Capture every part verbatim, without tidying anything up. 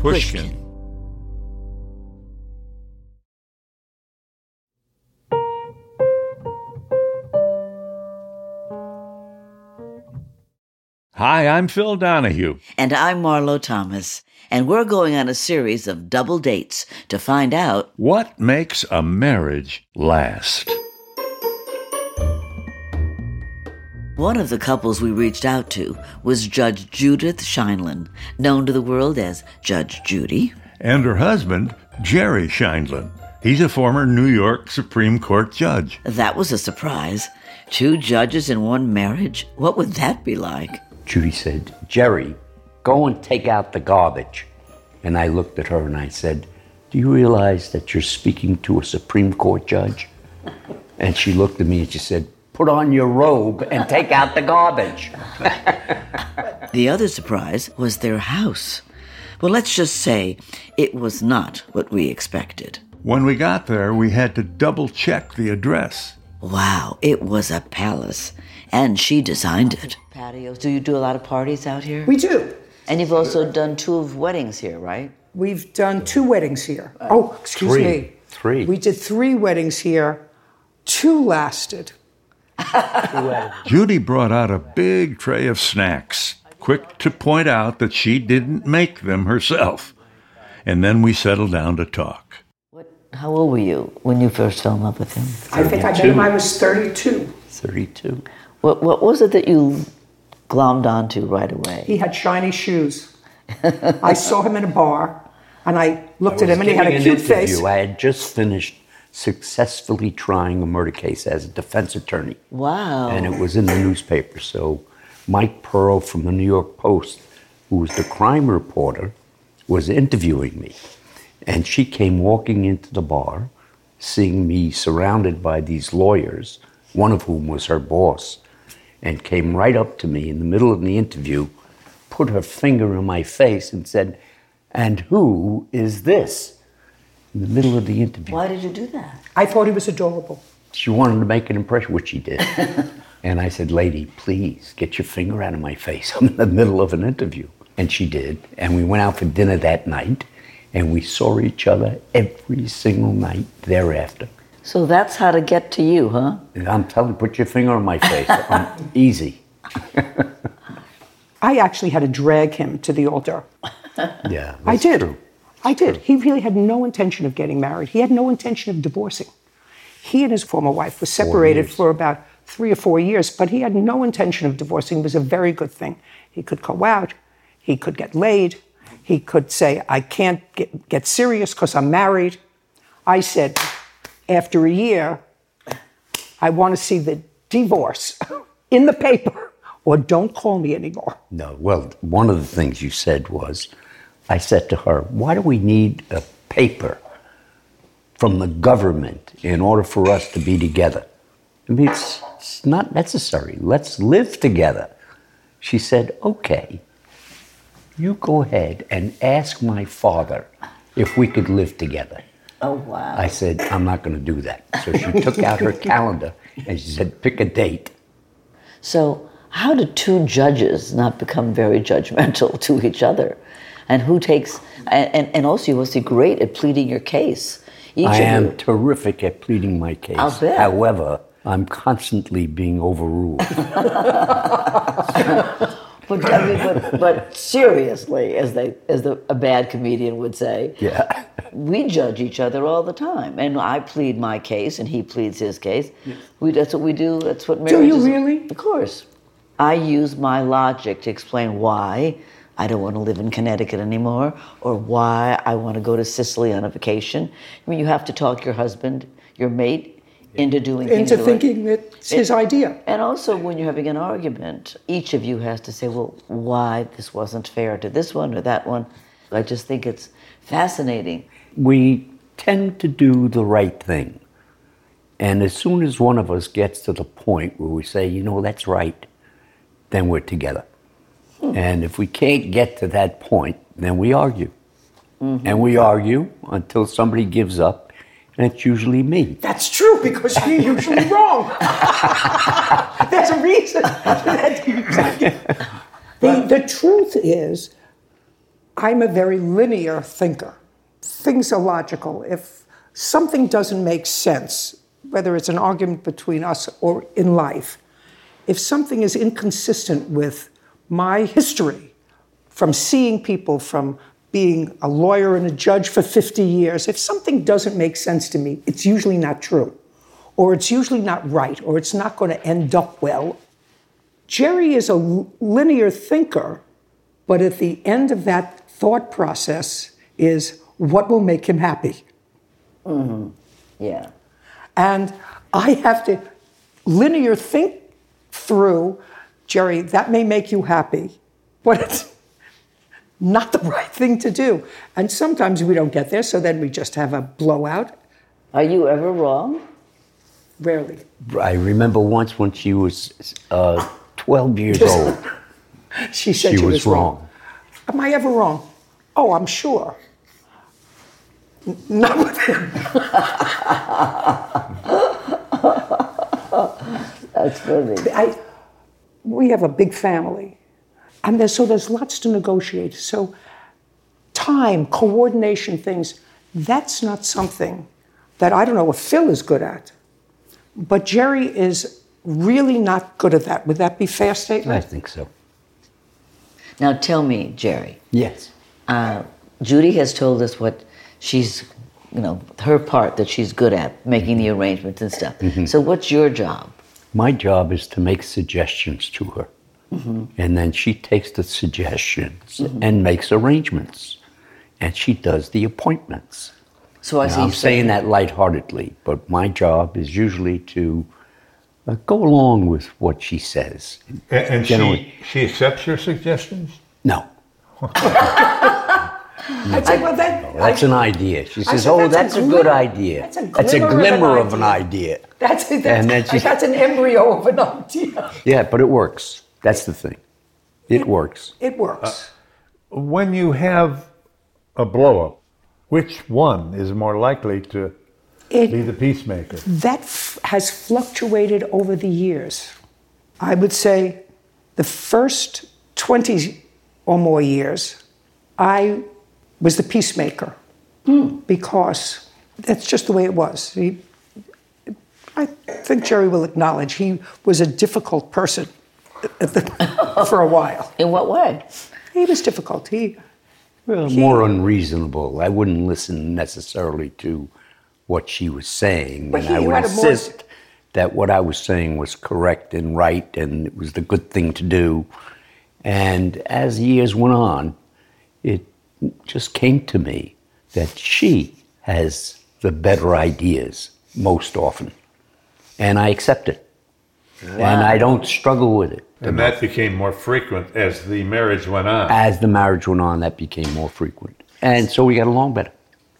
Pushkin. Hi, I'm Phil Donahue. And I'm Marlo Thomas. And we're going on a series of double dates to find out what makes a marriage last. One of the couples we reached out to was Judge Judith Sheindlin, known to the world as Judge Judy. And her husband, Jerry Sheindlin. He's a former New York Supreme Court judge. That was a surprise. Two judges in one marriage? What would that be like? Judy said, Jerry, go and take out the garbage. And I looked at her and I said, do you realize that you're speaking to a Supreme Court judge? And she looked at me and she said, put on your robe and take out the garbage. The other surprise was their house. Well, let's just say it was not what we expected. When we got there, we had to double-check the address. Wow, it was a palace, and she designed it. Patios. Do you do a lot of parties out here? We do. And you've also done two of weddings here, right? We've done two weddings here. Oh, excuse three. me. Three. We did three weddings here. Two lasted. Judy brought out a big tray of snacks, quick to point out that she didn't make them herself. And then we settled down to talk. What? How old were you when you first fell in love with him? I think I met him, I was thirty-two. thirty-two. What, what was it that you glommed onto right away? He had shiny shoes. I saw him in a bar, and I looked I at him, and he had a an cute interview. face. I had just finished successfully trying a murder case as a defense attorney. Wow. And it was in the newspaper. So Mike Pearl from the New York Post, who was the crime reporter, was interviewing me. And she came walking into the bar, seeing me surrounded by these lawyers, one of whom was her boss, and came right up to me in the middle of the interview, put her finger in my face and said, and who is this? In the middle of the interview. Why did you do that? I thought he was adorable. She wanted to make an impression, which she did. And I said, lady, please get your finger out of my face. I'm in the middle of an interview. And she did. And we went out for dinner that night, and we saw each other every single night thereafter. So that's how to get to you, huh? And I'm telling you, put your finger on my face. I'm easy. I actually had to drag him to the altar. Yeah, that's I did. true. I did. He really had no intention of getting married. He had no intention of divorcing. He and his former wife were separated for about three or four years, but he had no intention of divorcing. It was a very good thing. He could go out. He could get laid. He could say, I can't get, get serious because I'm married. I said, after a year, I want to see the divorce in the paper, or don't call me anymore. No, well, one of the things you said was, I said to her, why do we need a paper from the government in order for us to be together? I mean, it's, it's not necessary. Let's live together. She said, okay, you go ahead and ask my father if we could live together. Oh, wow. I said, I'm not going to do that. So she took out her calendar and she said, pick a date. So how do two judges not become very judgmental to each other? And who takes, and, and also you must be great at pleading your case. Each I of am you. terrific at pleading my case. I'll bet. However, I'm constantly being overruled. But, I mean, but, but seriously, as they as the, a bad comedian would say, Yeah. we judge each other all the time. And I plead my case, and he pleads his case. Yes. We, that's what we do. That's what marriage Do you is. really? Of course. I use my logic to explain why I don't want to live in Connecticut anymore, or why I want to go to Sicily on a vacation. I mean, you have to talk your husband, your mate, into doing things. Into thinking that it's his it, idea. And also, when you're having an argument, each of you has to say, well, why this wasn't fair to this one or that one. I just think it's fascinating. We tend to do the right thing. And as soon as one of us gets to the point where we say, you know, that's right, then we're together. Hmm. And if we can't get to that point, then we argue. Mm-hmm. And we argue until somebody gives up. And it's usually me. That's true, because you're usually wrong. There's a reason. the, the truth is, I'm a very linear thinker. Things are logical. If something doesn't make sense, whether it's an argument between us or in life, if something is inconsistent with my history, from seeing people, from being a lawyer and a judge for fifty years, if something doesn't make sense to me, it's usually not true, or it's usually not right, or it's not going to end up well. Jerry is a linear thinker, but at the end of that thought process is what will make him happy. Mm-hmm. Yeah. And I have to linear think through, Jerry, that may make you happy, but it's not the right thing to do. And sometimes we don't get there, so then we just have a blowout. Are you ever wrong? Rarely. I remember once when she was uh, twelve years old. She said she, she was, was wrong. wrong. Am I ever wrong? Oh, I'm sure. N- Not with him. That's funny. I, we have a big family, and there's, so there's lots to negotiate. So time, coordination, things, that's not something that I don't know if Phil is good at. But Jerry is really not good at that. Would that be a fair statement? I think so. Now tell me, Jerry. Yes. Uh, Judy has told us what she's, you know, her part that she's good at, making the arrangements and stuff. Mm-hmm. So what's your job? My job is to make suggestions to her. Mm-hmm. And then she takes the suggestions mm-hmm. and makes arrangements. And she does the appointments. So I now, see. I'm saying that lightheartedly, but my job is usually to uh, go along with what she says. And, and she, she accepts your suggestions? No. I'd say, well, that, no, that's I, an idea. She says, said, "Oh, that's, that's a, a glimmer, good idea. That's a glimmer, that's a glimmer of, of an an idea." idea. That's, that's, and then she, that's an embryo of an idea. Yeah, but it works. That's the thing. It, it works. It works. Uh, when you have a blow-up, which one is more likely to it, be the peacemaker? That f- has fluctuated over the years. I would say the first twenty or more years, I was the peacemaker mm. because that's just the way it was. He, I think Jerry will acknowledge he was a difficult person at the, for a while. In what way? He was difficult. He, well, he more unreasonable. I wouldn't listen necessarily to what she was saying, and I would insist more... that what I was saying was correct and right, and it was the good thing to do. And as years went on, it just came to me that she has the better ideas most often. And I accept it. Wow. And I don't struggle with it. And enough. That became more frequent as the marriage went on. As the marriage went on, that became more frequent. And so we got along better.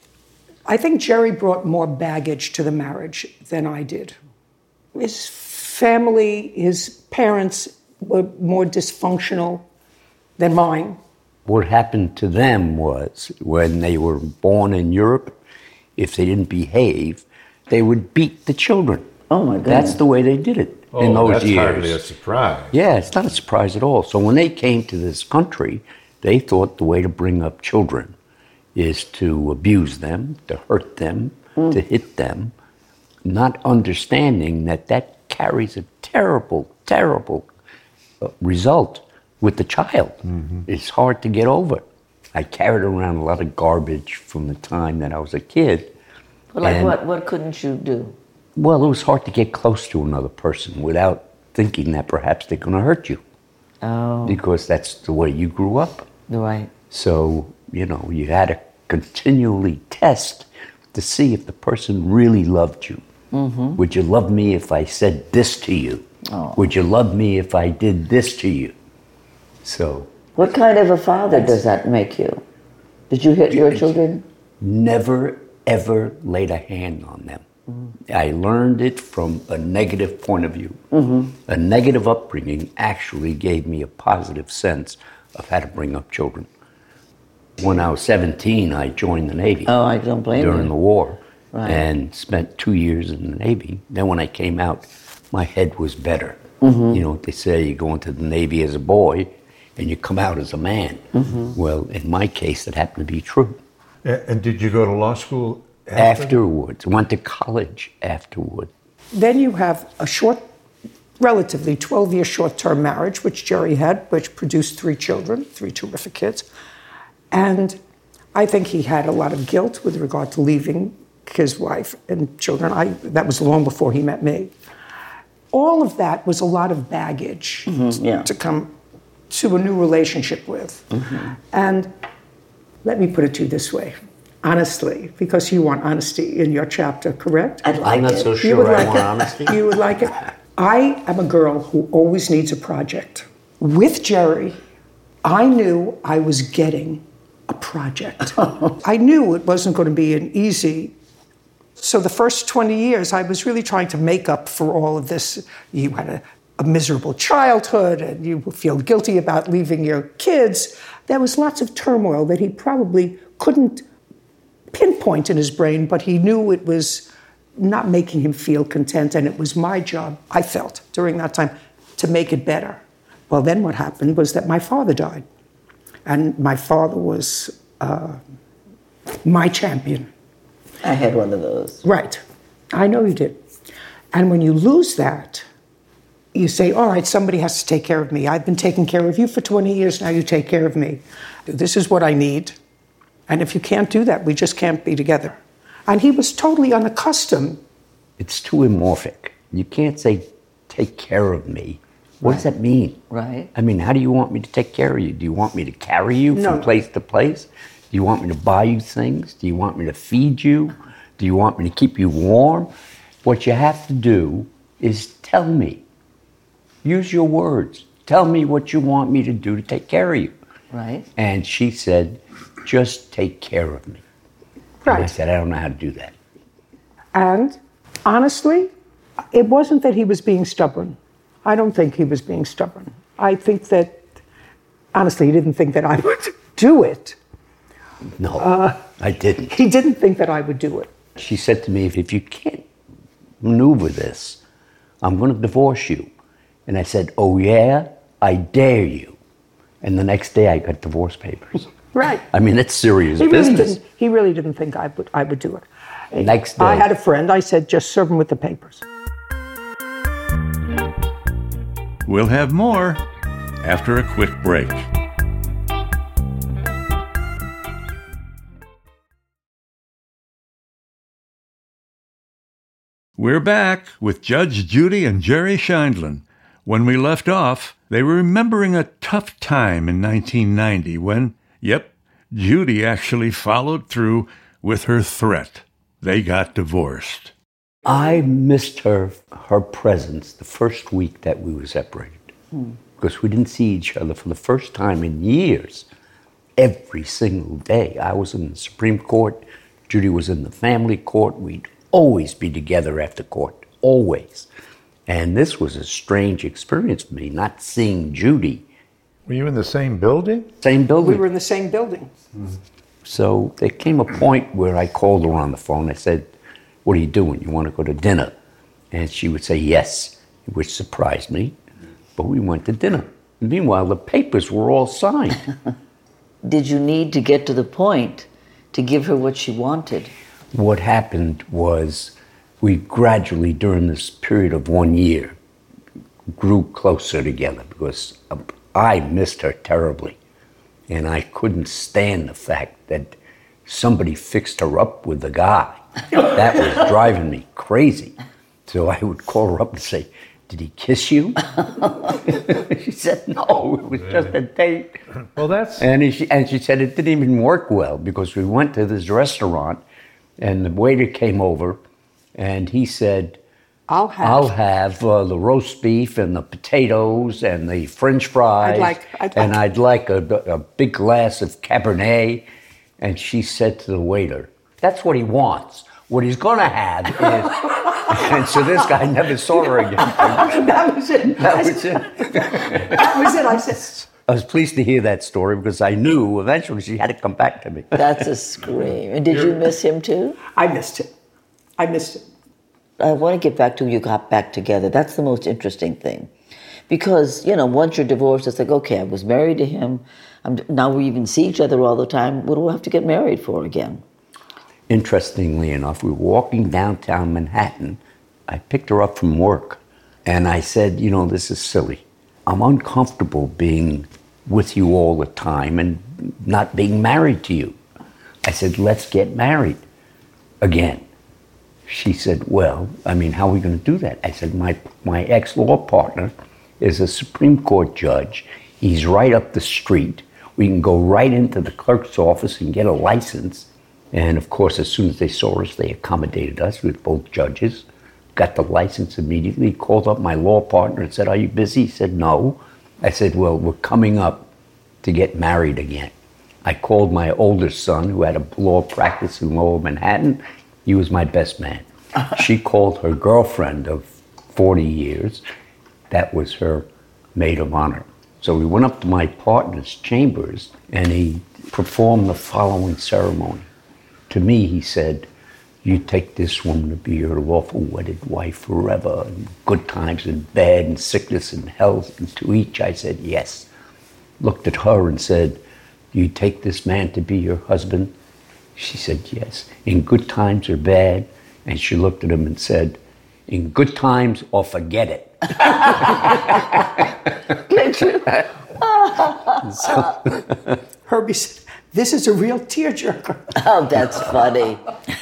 I think Jerry brought more baggage to the marriage than I did. His family, his parents were more dysfunctional than mine. What happened to them was when they were born in Europe, if they didn't behave, they would beat the children. Oh my goodness. That's the way they did it oh, in those that's years. That's hardly a surprise. Yeah, it's not a surprise at all. So when they came to this country, they thought the way to bring up children is to abuse them, to hurt them, mm. to hit them, not understanding that that carries a terrible, terrible uh, result with the child. Mm-hmm. It's hard to get over. I carried around a lot of garbage from the time that I was a kid. Well, like what? What couldn't you do? Well, it was hard to get close to another person without thinking that perhaps they're going to hurt you. Oh. Because that's the way you grew up. Right. So, you know, you had to continually test to see if the person really loved you. Mm-hmm. Would you love me if I said this to you? Oh. Would you love me if I did this to you? So. What kind of a father does that make you? Did you hit your children? Never, ever laid a hand on them. Mm-hmm. I learned it from a negative point of view. Mm-hmm. A negative upbringing actually gave me a positive sense of how to bring up children. When I was seventeen, I joined the Navy. Oh, I don't blame you. During the war. Right. And spent two years in the Navy. Then when I came out, my head was better. Mm-hmm. You know what they say, you go into the Navy as a boy, and you come out as a man. Mm-hmm. Well, in my case, it happened to be true. And, and did you go to law school after? Afterwards? Went to college afterward. Then you have a short, relatively twelve-year short-term marriage, which Jerry had, which produced three children, three terrific kids. And I think he had a lot of guilt with regard to leaving his wife and children. I, that was long before he met me. All of that was a lot of baggage mm-hmm, yeah. to come to a new relationship with. Mm-hmm. And let me put it to you this way, honestly, because you want honesty in your chapter, correct? I'd like I'm not it. so sure I like want it. honesty. You would like it? I am a girl who always needs a project. With Jerry, I knew I was getting a project. I knew it wasn't going to be an easy. So the first twenty years, I was really trying to make up for all of this. You had a, a miserable childhood, and you feel guilty about leaving your kids. There was lots of turmoil that he probably couldn't pinpoint in his brain, but he knew it was not making him feel content, and it was my job, I felt, during that time, to make it better. Well, then what happened was that my father died, and my father was uh, my champion. I had one of those. Right. I know you did. And when you lose that, you say, all right, somebody has to take care of me. I've been taking care of you for twenty years, now you take care of me. This is what I need. And if you can't do that, we just can't be together. And he was totally unaccustomed. It's too amorphic. You can't say, take care of me. What right. does that mean? Right. I mean, how do you want me to take care of you? Do you want me to carry you no. from place to place? Do you want me to buy you things? Do you want me to feed you? Do you want me to keep you warm? What you have to do is tell me. Use your words. Tell me what you want me to do to take care of you. Right. And she said, just take care of me. Right. And I said, I don't know how to do that. And honestly, it wasn't that he was being stubborn. I don't think he was being stubborn. I think that, honestly, he didn't think that I would do it. No, uh, I didn't. He didn't think that I would do it. She said to me, if, if you can't maneuver this, I'm going to divorce you. And I said, oh yeah, I dare you. And the next day I got divorce papers. Right. I mean, it's serious he really business. Didn't, he really didn't think I would, I would do it. Next day. I had a friend, I said, just serve him with the papers. We'll have more after a quick break. We're back with Judge Judy and Jerry Scheindlin. When we left off, they were remembering a tough time in nineteen ninety when, yep, Judy actually followed through with her threat. They got divorced. I missed her, her presence the first week that we were separated. Hmm. Because we didn't see each other for the first time in years. Every single day. I was in the Supreme Court. Judy was in the family court. We'd always be together after court. Always. And this was a strange experience for me, not seeing Judy. Were you in the same building? Same building. We were in the same building. Mm-hmm. So there came a point where I called her on the phone. I said, what are you doing? You want to go to dinner? And she would say yes, which surprised me. But we went to dinner. Meanwhile, the papers were all signed. Did you need to get to the point to give her what she wanted? What happened was we gradually, during this period of one year, grew closer together because I missed her terribly. And I couldn't stand the fact that somebody fixed her up with the guy. That was driving me crazy. So I would call her up and say, did he kiss you? She said, no, it was just a date. Well, that's... And she, and she said it didn't even work well because we went to this restaurant and the waiter came over and he said, I'll have, I'll have uh, the roast beef and the potatoes and the French fries. I'd like, I'd like. And I'd like a, a big glass of Cabernet. And she said to the waiter, that's what he wants. What he's going to have is... And so this guy never saw her again. That was it. That was it. That was it. I said... I was pleased to hear that story because I knew eventually she had to come back to me. That's a scream. And did you miss him too? I missed him. I missed him. I want to get back to you got back together. That's the most interesting thing. Because, you know, once you're divorced, it's like, okay, I was married to him. I'm, now we even see each other all the time. What do I have to get married for again? Interestingly enough, we were walking downtown Manhattan. I picked her up from work. And I said, you know, this is silly. I'm uncomfortable being with you all the time and not being married to you. I said, let's get married again. She said, well, I mean, how are we going to do that? I said, my, my ex-law partner is a Supreme Court judge. He's right up the street. We can go right into the clerk's office and get a license. And of course, as soon as they saw us, they accommodated us with both judges. Got the license immediately, called up my law partner and said, are you busy? He said, no. I said, well, we're coming up to get married again. I called my older son, who had a law practice in Lower Manhattan. He was my best man. She called her girlfriend of forty years. That was her maid of honor. So we went up to my partner's chambers, and he performed the following ceremony. To me, he said, you take this woman to be your lawful wedded wife forever, in good times and bad, and sickness and health, and to each. I said, yes. Looked at her and said, you take this man to be your husband? She said, yes. In good times or bad? And she looked at him and said, in good times or forget it. So, Herbie said, this is a real tearjerker. Oh, that's funny.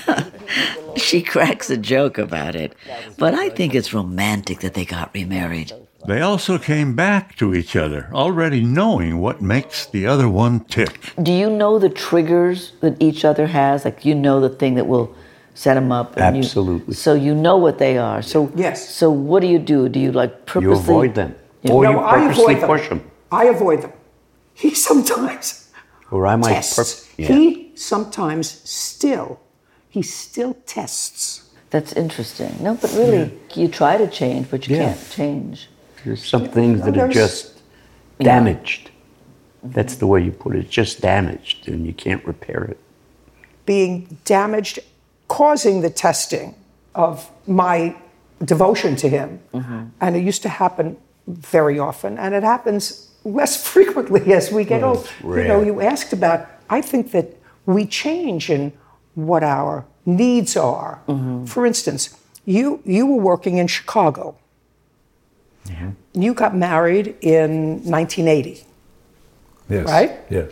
She cracks a joke about it. But I think it's romantic that they got remarried. They also came back to each other, already knowing what makes the other one tick. Do you know the triggers that each other has? Like, you know the thing that will set them up? And Absolutely. You, so you know what they are. So yes. So what do you do? Do you, like, purposely... You avoid them. Yeah. Or no, you I purposely avoid them. push them. I avoid them. He sometimes Or I might tests. pur- yeah. He sometimes still, he still tests. That's interesting. No, but really, yeah. You try to change, but you Yeah. can't change. There's some things that are There's- just damaged. That's the way you put it. It's just damaged, and you can't repair it. Being damaged, causing the testing of my devotion to him. Mm-hmm. And it used to happen very often, and it happens less frequently as we get Well, old. rare. You know, you asked about, I think that we change in what our needs are. Mm-hmm. For instance, you, you were working in Chicago. Mm-hmm. You got married in nineteen eighty. Yes. Right? Yes.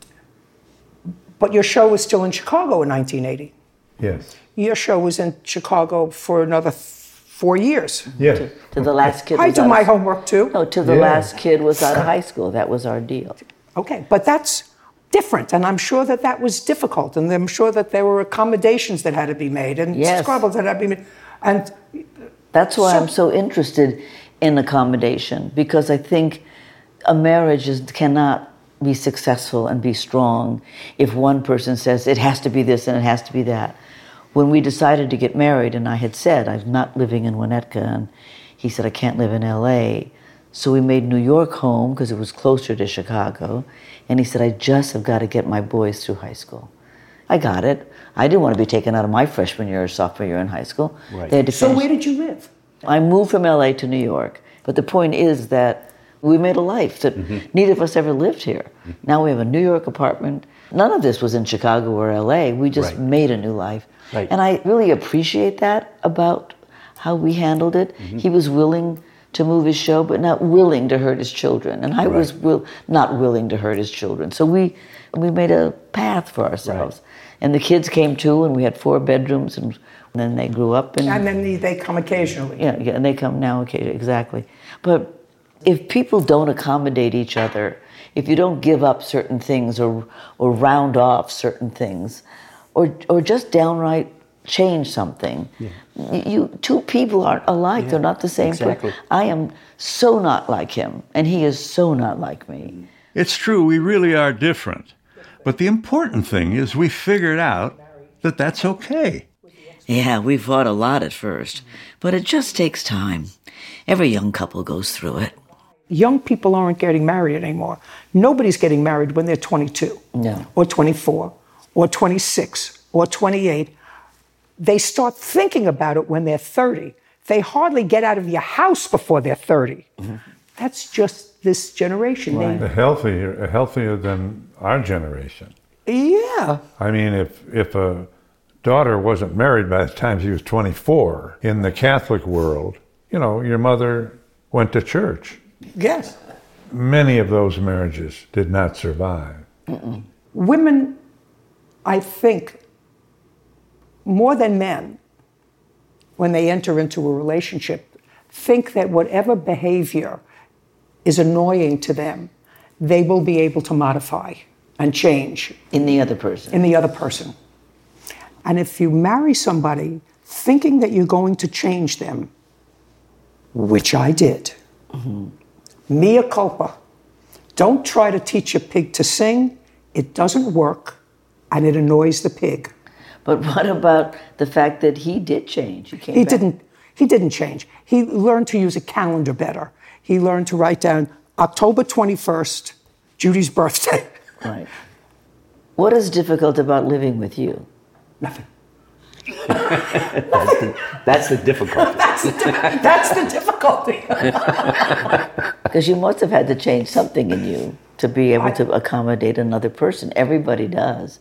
But your show was still in Chicago in nineteen eighty. Yes. Your show was in Chicago for another th- four years. Yes. To, to the last kid I was do out my of, homework too. No, till the Yeah. last kid was out of high school. That was our deal. Okay, but that's different, and I'm sure that that was difficult, and I'm sure that there were accommodations that had to be made, and Yes. squabbles that had to be made, and That's why So- I'm so interested in accommodation, because I think a marriage is, cannot be successful and be strong if one person says it has to be this and it has to be that. When we decided to get married, and I had said I'm not living in Winnetka, and he said I can't live in L A, so we made New York home because it was closer to Chicago, and he said I just have got to get my boys through high school. I got it. I didn't want to be taken out of my freshman year or sophomore year in high school. Right. They had to so finish. where did you live? I moved from L A to New York, but the point is that we made a life that mm-hmm. neither of us ever lived here. Mm-hmm. Now we have a New York apartment. None of this was in Chicago or L A. We just Right. made a new life. Right. And I really appreciate that about how we handled it. Mm-hmm. He was willing to move his show, but not willing to hurt his children. And I Right. was will, not willing to hurt his children. So we we made a path for ourselves. Right. And the kids came too, and we had four bedrooms, and then they grew up. And, And then they, they come occasionally. yeah, yeah, and they come now occasionally, exactly. But if people don't accommodate each other, if you don't give up certain things or or round off certain things, or or just downright change something, yeah. you two people aren't alike. Yeah, they're not the same exactly. person. I am so not like him, and he is so not like me. It's true, we really are different. But the important thing is we figured out that that's okay. Yeah, we fought a lot at first, but it just takes time. Every young couple goes through it. Young people aren't getting married anymore. Nobody's getting married when they're twenty-two, No. or twenty-four, or twenty-six, or twenty-eight. They start thinking about it when they're thirty. They hardly get out of your house before they're thirty. Mm-hmm. That's just this generation. Right. They, Healthier, healthier than our generation. yeah. I mean, if if a daughter wasn't married by the time she was twenty-four in the Catholic world, you know, your mother went to church. Yes. Many of those marriages did not survive. Mm-mm. Women, I think, more than men, when they enter into a relationship, think that whatever behavior is annoying to them, they will be able to modify and change. In the other person. In the other person. And if you marry somebody thinking that you're going to change them, which I did, mm-hmm. mea culpa. Don't try to teach a pig to sing. It doesn't work, and it annoys the pig. But what about the fact that he did change? He, came he back. didn't. He didn't change. He learned to use a calendar better. He learned to write down October twenty-first, Judy's birthday. Right. What is difficult about living with you? Nothing. that's, the, that's the difficulty. that's, the, that's the difficulty. Because you must have had to change something in you to be able I, to accommodate another person. Everybody does.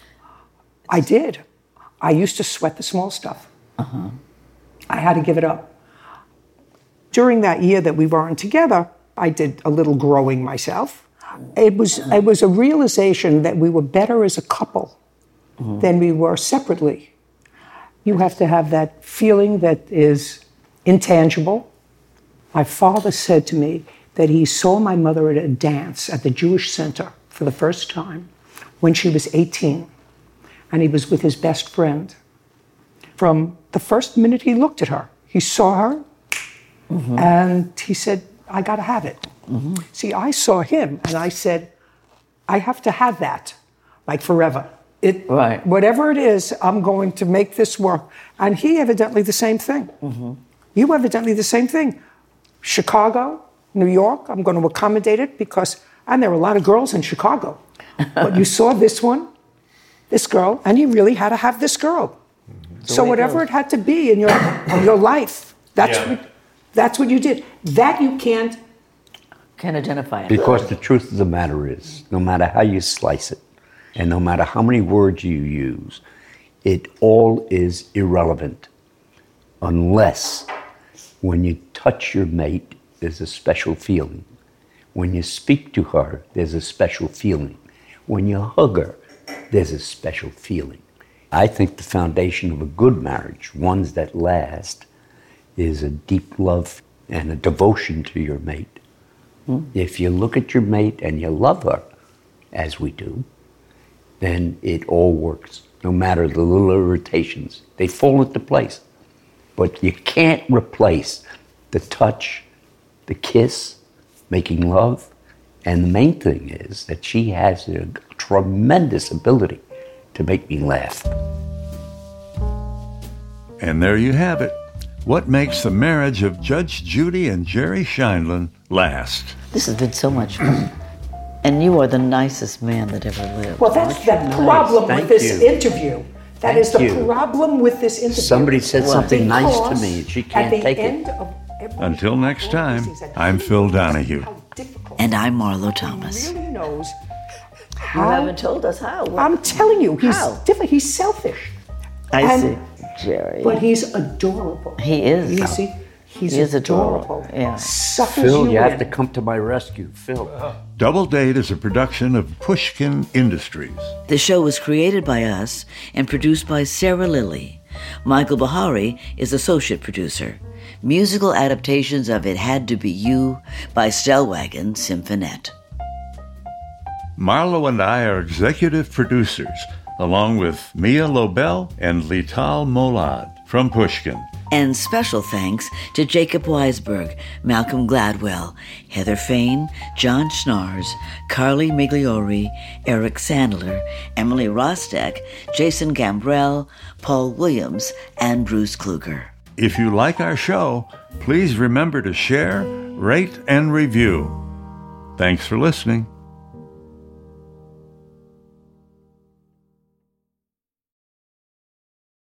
I did. I used to sweat the small stuff. Uh-huh. I had to give it up. During that year that we weren't together, I did a little growing myself. It was, it was a realization that we were better as a couple mm-hmm. than we were separately. You have to have that feeling that is intangible. My father said to me that he saw my mother at a dance at the Jewish Center for the first time when she was eighteen, and he was with his best friend. From the first minute he looked at her, he saw her, mm-hmm. and he said, I gotta have it. Mm-hmm. See, I saw him, and I said, I have to have that, like forever. It, right. Whatever it is, I'm going to make this work. And he evidently the same thing. Mm-hmm. You evidently the same thing. Chicago, New York, I'm going to accommodate it because, and there are a lot of girls in Chicago. But you saw this one, this girl, and you really had to have this girl. Mm-hmm. So whatever it had to be in your, in your life, that's, yeah. what, that's what you did. That you can't... Can't identify it. Because the truth of the matter is, no matter how you slice it, and no matter how many words you use, it all is irrelevant unless when you touch your mate, there's a special feeling. When you speak to her, there's a special feeling. When you hug her, there's a special feeling. I think the foundation of a good marriage, ones that last, is a deep love and a devotion to your mate. Hmm. If you look at your mate and you love her, as we do, then it all works, no matter the little irritations. They fall into place. But you can't replace the touch, the kiss, making love. And the main thing is that she has a tremendous ability to make me laugh. And there you have it. What makes the marriage of Judge Judy and Jerry Scheindlin last? This has been so much fun. And you are the nicest man that ever lived. Well, that's the nice. problem Thank with this you. interview. That Thank is the you. problem with this interview. Somebody said well, something nice to me, and she can't take it. Until next time, I'm Phil Donahue. And I'm Marlo Thomas. He really knows how. You haven't told us how. What? I'm telling you, he's how? different. He's selfish. I and, see, Jerry. But he's adorable. He is. You see? He's he is adorable. adorable. Yeah. Suffers Phil, you, you have in. to come to my rescue. Phil. Double Date is a production of Pushkin Industries. The show was created by us and produced by Sarah Lilly. Michael Bahari is associate producer. Musical adaptations of It Had to Be You by Stellwagen Symphonette. Marlo and I are executive producers, along with Mia Lobel and Lital Molad from Pushkin. And special thanks to Jacob Weisberg, Malcolm Gladwell, Heather Fain, John Schnars, Carly Migliori, Eric Sandler, Emily Rostek, Jason Gambrell, Paul Williams, and Bruce Kluger. If you like our show, please remember to share, rate, and review. Thanks for listening.